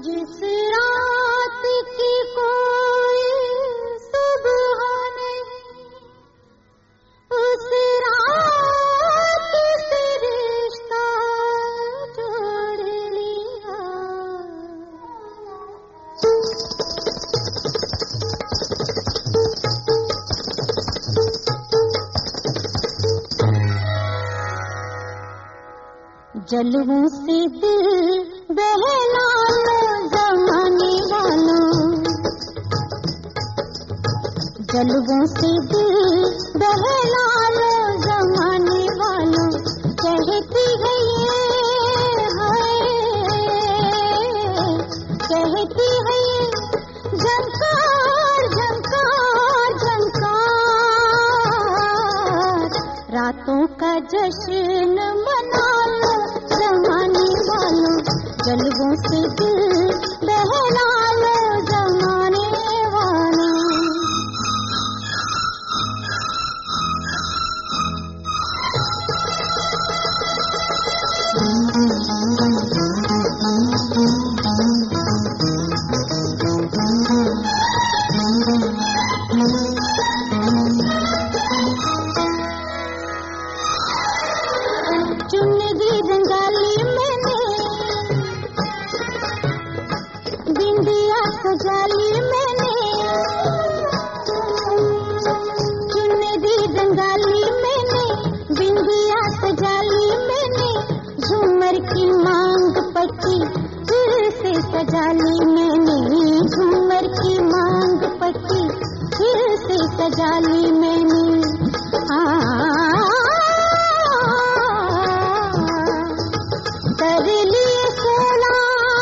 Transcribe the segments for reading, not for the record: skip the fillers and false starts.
जिस रात की कोई सुबह नहीं, उस रात से रिश्ता जोड़ लिया। जलवों से दिल बहला लो जमाने वालों, जलवों से दिल बहला लो जमाने वालों। कहती है ये कहती है ये झंकार झंकार झंकार, रातों का जश्न मना लो जमाने वालों। जलवों से दिल बहला लो जमाने वालों। चुनरी रंगाली मैंने, बिंदिया सजाली मैंने, चुनरी रंगाली मैंने, बिंदिया सजाली मैंने, झूमर की मांग पट्टी फिर से सजाली मैंने, झूमर की मांग पट्टी फिर से सजाली मैंने। कर लिए सोना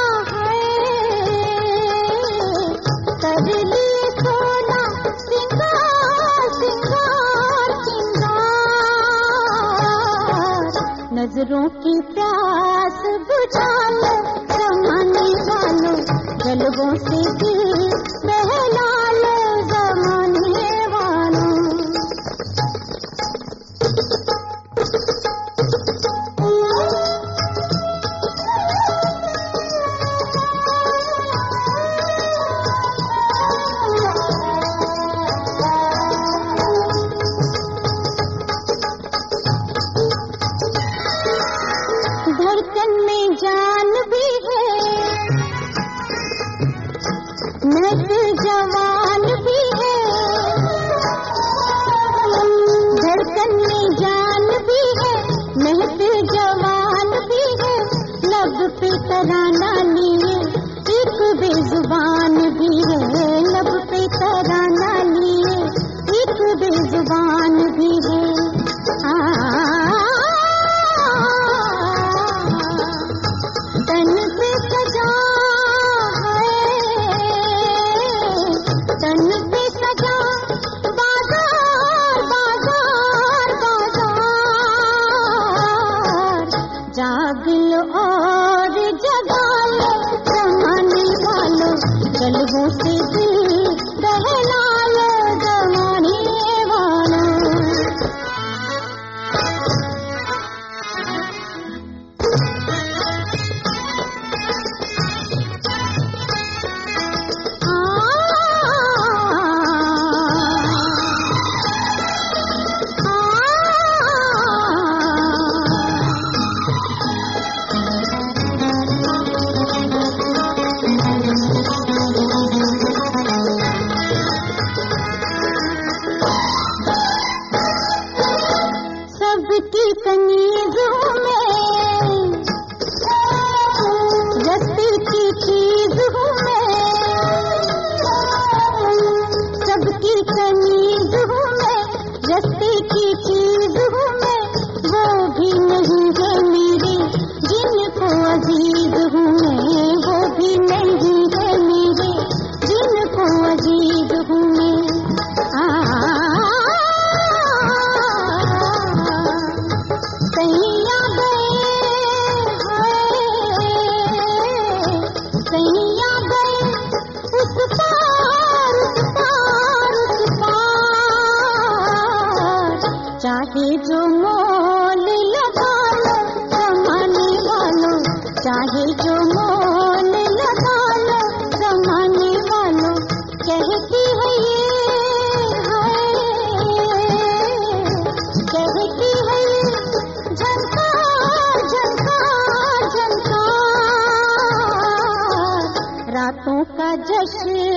सिंगार सिंगार सिंगार, नजरों की प्यास बुझा लो जमाने वालों। जलवों से दिल बहला लो जमाने वालों। धड़कन में जान भी है, महक जवान भी है, धड़कन में जान भी है, महक जवान भी है, लब पे तराना लिए एक बेजुबान भी है, लब पे तराना लिए एक बेजुबान भी है। तन पे सजा है, तन पे सजा बाजार बाजार बाजार, जाग लो और जगा लो जमाने वालों। जलवों से दिल बहला लो जमाने वालों। सबकी कनीजों में रस्ते की चीज हूँ मैं, सबकी कनीज हूँ मैं, रस्ते की चीज हूँ मैं, वो भी नहीं है मेरे जिनको अजीज हूँ मैं, वो भी नहीं है मेरे जिनको अजीज हूँ मैं। सैया गए उस पार उस पार उस पार, चाहे जो मोल लगा लो जमाने वालों, चाहे जो मोल लगा रखे